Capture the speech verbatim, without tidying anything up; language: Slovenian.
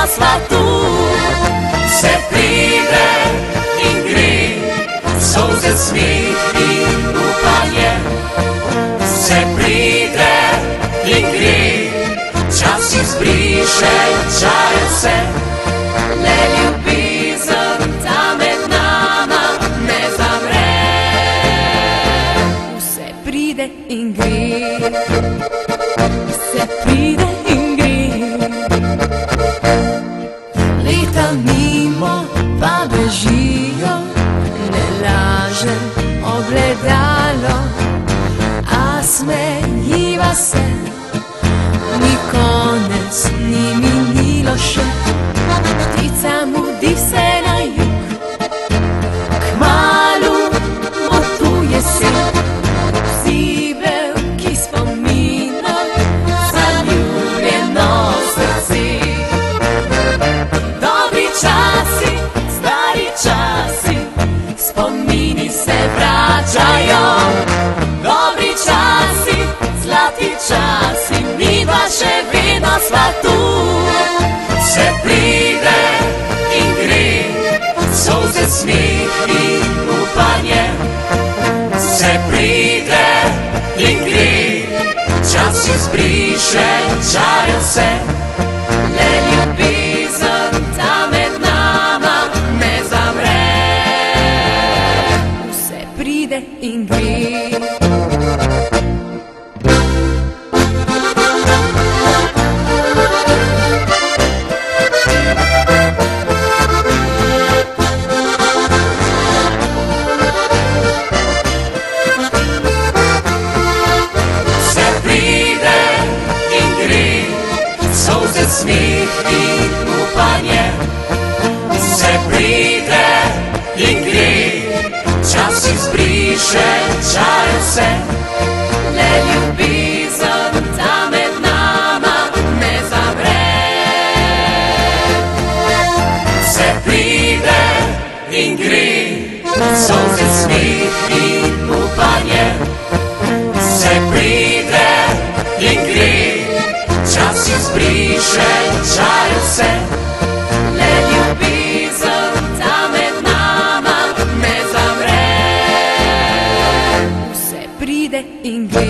svatu. Se pride in gre, solze, smih in upanje. Se pride in gre, čas izbriše, čaje se. Le ljubezen ta med nama ne zamre. Vse pride in gre, vse pride in gre. Leta mimo pa bežijo, ne laže ogledalo, a smejiva se, ni konec, ni minilo še. Ptica mudi se na jug, kmalu motuje se. Vsi veliki spominov, zaljubljeno srce. Dobri časi, stari časi, spomini se vračajo. Dobri časi, zlati časi, midva še vedno sva tu. Se pride in gre, solze, smih in upanje. Se pride in gre, čas izbriše, čaje se. Le ljubezen ta med nama ne zamre. Vse pride in gre. Smih in upanje. Se pride in gre, čas izbriše, čaje se. Le ljubezen ta med nama ne zamre. Se pride in gre, solze, smih in upanje. Se pride in gre, čas izbriše, čaje se. Le ljubezen ta med nama ne zamre. Vse pride in gre.